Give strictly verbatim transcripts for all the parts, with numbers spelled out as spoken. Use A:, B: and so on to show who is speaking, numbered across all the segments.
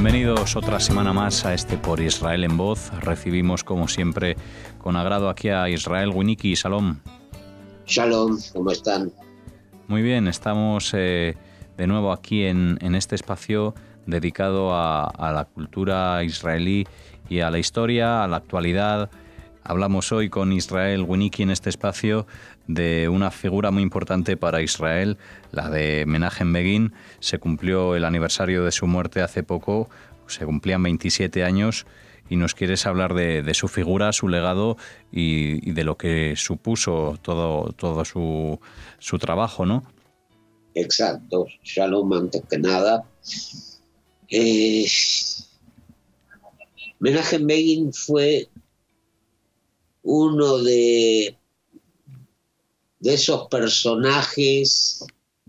A: Bienvenidos otra semana más a este Por Israel en Voz. Recibimos, como siempre, con agrado aquí a Israel Winnicki. Shalom.
B: Shalom, ¿cómo están?
A: Muy bien, estamos eh, de nuevo aquí en, en este espacio dedicado a, a la cultura israelí y a la historia, a la actualidad. Hablamos hoy con Israel Winnicki en este espacio de una figura muy importante para Israel, la de Menachem Begin. Se cumplió el aniversario de su muerte hace poco, se cumplían veintisiete años, y nos quieres hablar de, de su figura, su legado y, y de lo que supuso todo, todo su, su trabajo, ¿no?
B: Exacto, Shalom antes que nada. Eh, Menachem Begin fue uno de, de esos personajes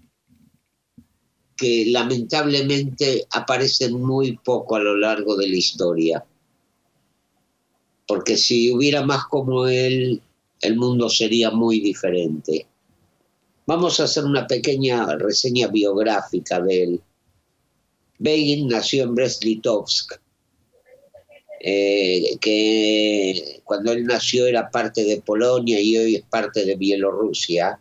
B: que lamentablemente aparecen muy poco a lo largo de la historia. Porque si hubiera más como él, el mundo sería muy diferente. Vamos a hacer una pequeña reseña biográfica de él. Begin nació en Brest-Litovsk, eh, que cuando él nació era parte de Polonia y hoy es parte de Bielorrusia,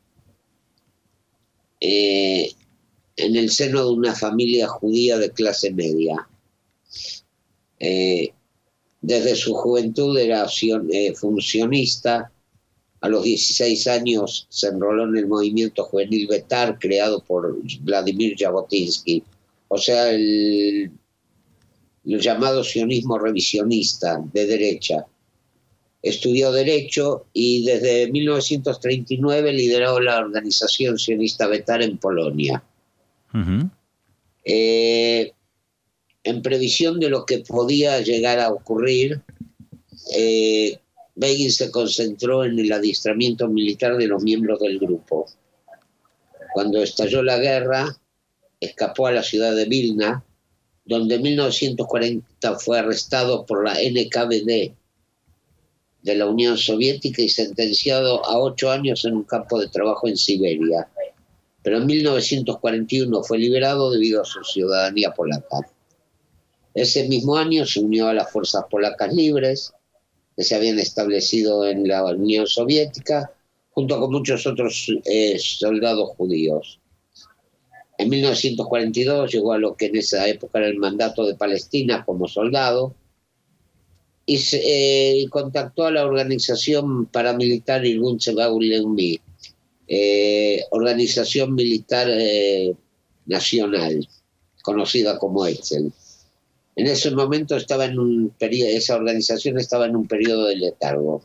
B: eh, en el seno de una familia judía de clase media. Eh, desde su juventud era eh, funcionista. A los dieciséis años se enroló en el movimiento juvenil Betar, creado por Vladimir Jabotinsky, o sea, el, el llamado sionismo revisionista de derecha. Estudió Derecho y desde mil novecientos treinta y nueve lideró la organización sionista Betar en Polonia. Uh-huh. Eh, en previsión de lo que podía llegar a ocurrir, eh, Begin se concentró en el adiestramiento militar de los miembros del grupo. Cuando estalló la guerra, escapó a la ciudad de Vilna, donde en mil novecientos cuarenta fue arrestado por la N K V D de la Unión Soviética y sentenciado a ocho años en un campo de trabajo en Siberia. Pero en mil novecientos cuarenta y uno fue liberado debido a su ciudadanía polaca. Ese mismo año se unió a las fuerzas polacas libres, que se habían establecido en la Unión Soviética, junto con muchos otros eh, soldados judíos. En mil novecientos cuarenta y dos llegó a lo que en esa época era el mandato de Palestina como soldado y se, eh, contactó a la organización paramilitar Irgun Tzevaou Leumi, eh, organización militar eh, nacional, conocida como Etzel. En ese momento estaba en un periodo, esa organización estaba en un periodo de letargo.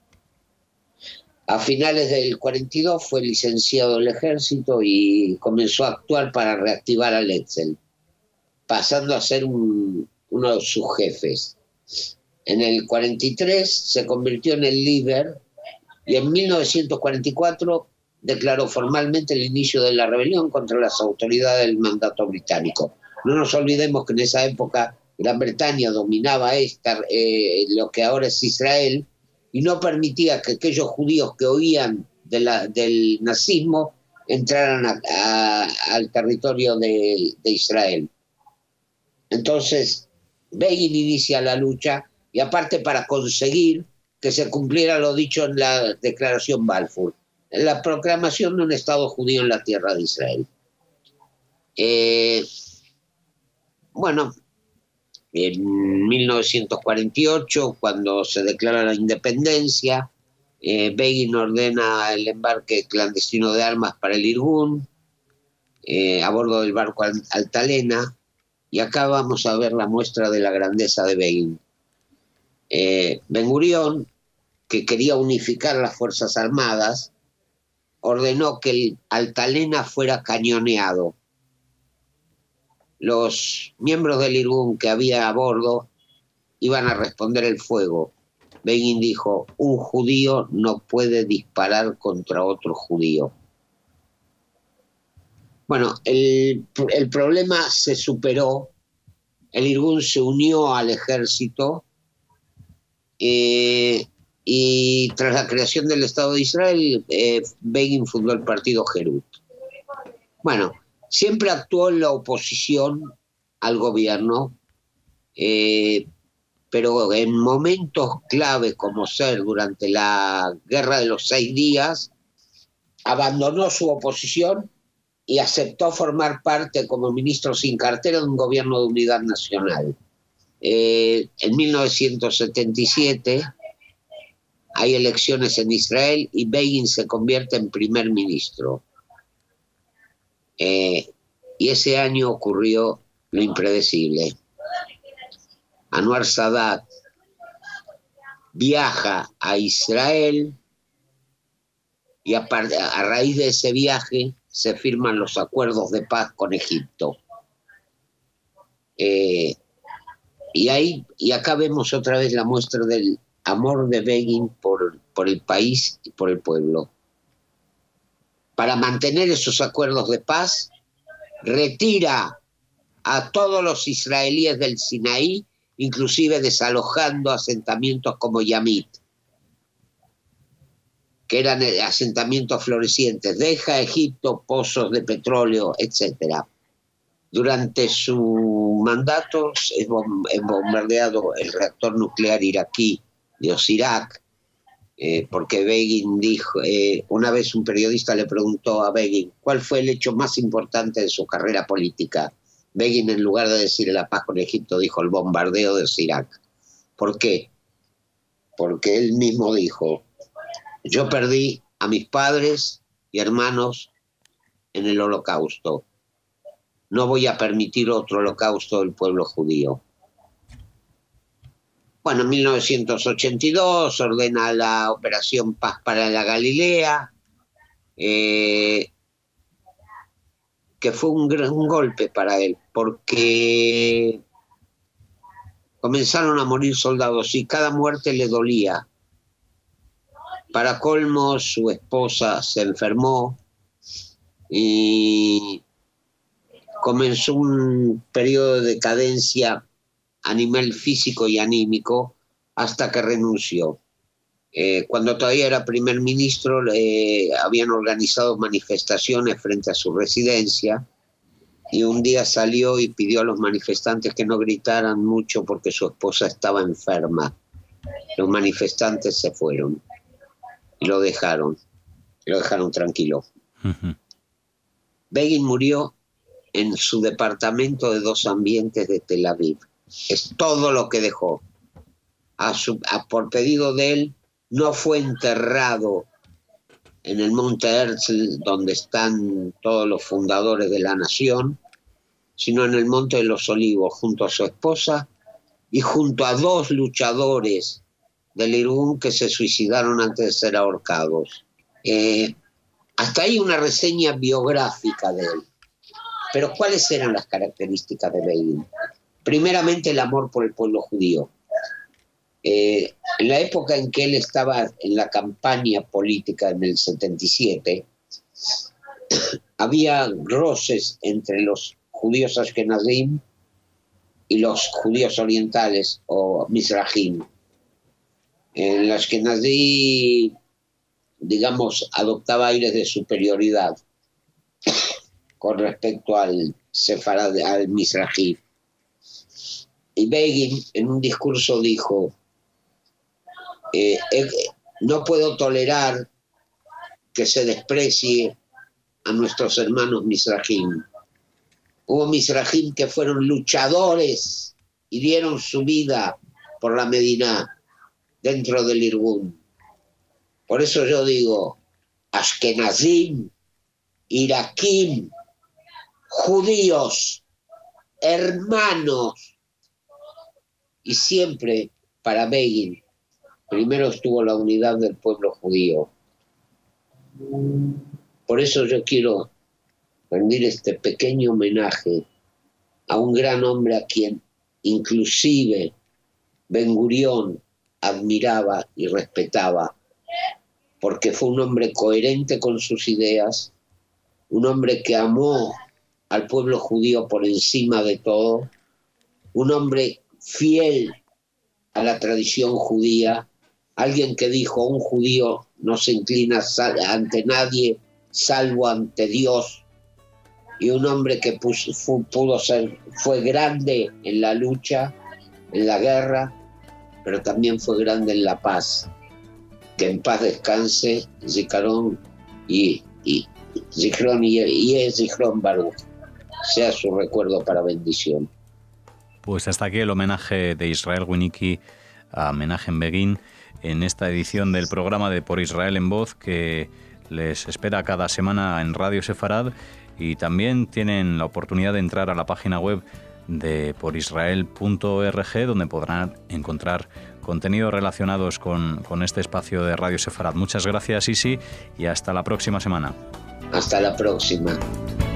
B: A finales del cuarenta y dos fue licenciado del ejército y comenzó a actuar para reactivar al Etzel, pasando a ser un, uno de sus jefes. En el cuarenta y tres se convirtió en el líder y en mil novecientos cuarenta y cuatro declaró formalmente el inicio de la rebelión contra las autoridades del mandato británico. No nos olvidemos que en esa época Gran Bretaña dominaba esta, eh, lo que ahora es Israel, y no permitía que aquellos judíos que huían de la, del nazismo entraran a, a, al territorio de, de Israel. Entonces, Begin inicia la lucha, y aparte para conseguir que se cumpliera lo dicho en la Declaración Balfour, en la proclamación de un Estado judío en la tierra de Israel. Eh, bueno, en mil novecientos cuarenta y ocho, cuando se declara la independencia, eh, Begin ordena el embarque clandestino de armas para el Irgun, eh, a bordo del barco Altalena, y acá vamos a ver la muestra de la grandeza de Begin. Eh, Ben Gurión, que quería unificar las Fuerzas Armadas, ordenó que el Altalena fuera cañoneado. Los miembros del Irgun que había a bordo iban a responder el fuego. Begin dijo: un judío no puede disparar contra otro judío. Bueno, el, el problema se superó. El Irgun se unió al ejército eh, y tras la creación del Estado de Israel, eh, Begin fundó el partido Herut. Bueno, siempre actuó en la oposición al gobierno, eh, pero en momentos claves como ser durante la Guerra de los Seis Días, abandonó su oposición y aceptó formar parte como ministro sin cartera de un gobierno de unidad nacional. Eh, en mil novecientos setenta y siete hay elecciones en Israel y Begin se convierte en primer ministro. Eh, y ese año ocurrió lo impredecible. Anwar Sadat viaja a Israel y a, a raíz de ese viaje se firman los acuerdos de paz con Egipto. Eh, y, ahí, y acá vemos otra vez la muestra del amor de Begin por, por el país y por el pueblo. Para mantener esos acuerdos de paz, retira a todos los israelíes del Sinaí, inclusive desalojando asentamientos como Yamit, que eran asentamientos florecientes. Deja a Egipto pozos de petróleo, etcétera. Durante su mandato es bombardeado el reactor nuclear iraquí de Osirak, eh, porque Begin dijo, eh, una vez un periodista le preguntó a Begin cuál fue el hecho más importante de su carrera política. Begin, en lugar de decir la paz con Egipto, dijo el bombardeo de Osirak. ¿Por qué? Porque él mismo dijo: yo perdí a mis padres y hermanos en el holocausto. No voy a permitir otro holocausto del pueblo judío. Bueno, en mil novecientos ochenta y dos ordena la Operación Paz para la Galilea, eh, que fue un, gran, un golpe para él, porque comenzaron a morir soldados y cada muerte le dolía. Para colmo, su esposa se enfermó y comenzó un periodo de decadencia a nivel físico y anímico hasta que renunció. Eh, cuando todavía era primer ministro, eh, habían organizado manifestaciones frente a su residencia y un día salió y pidió a los manifestantes que no gritaran mucho porque su esposa estaba enferma. Los manifestantes se fueron y lo dejaron, y lo dejaron tranquilo. Uh-huh. Begin murió en su departamento de dos ambientes de Tel Aviv. Es todo lo que dejó. A su, a, por pedido de él, no fue enterrado en el Monte Herzl, donde están todos los fundadores de la nación, sino en el Monte de los Olivos, junto a su esposa y junto a dos luchadores del Irgun que se suicidaron antes de ser ahorcados. Eh, hasta ahí una reseña biográfica de él. Pero ¿cuáles eran las características de Begin? Primeramente, el amor por el pueblo judío. Eh, en la época en que él estaba en la campaña política en el setenta y siete, había roces entre los judíos ashkenazim y los judíos orientales, o mizrahim. El ashkenazí, digamos, adoptaba aires de superioridad con respecto al sefarad, al mizrahí. Y Begin en un discurso dijo: eh, eh, no puedo tolerar que se desprecie a nuestros hermanos mizrahim. Hubo mizrahim que fueron luchadores y dieron su vida por la Medina dentro del Irgun. Por eso yo digo, ashkenazim, iraquim, judíos, hermanos. Y siempre para Begin, primero estuvo la unidad del pueblo judío. Por eso yo quiero rendir este pequeño homenaje a un gran hombre a quien inclusive Ben Gurión admiraba y respetaba, porque fue un hombre coherente con sus ideas, un hombre que amó al pueblo judío por encima de todo, un hombre fiel a la tradición judía, alguien que dijo: un judío no se inclina ante nadie salvo ante Dios, y un hombre que puso, fu, pudo ser, fue grande en la lucha, en la guerra, pero también fue grande en la paz. Que en paz descanse Zicarón y, y, Zichron y, y Zichron Baruch. Sea su recuerdo para bendición.
A: Pues hasta aquí el homenaje de Israel Winnicki a Menachem Begin en esta edición del programa de Por Israel en Voz, que les espera cada semana en Radio Sefarad, y también tienen la oportunidad de entrar a la página web de por israel punto org, donde podrán encontrar contenidos relacionados con, con este espacio de Radio Sefarad. Muchas gracias, Isi, y hasta la próxima semana.
B: Hasta la próxima.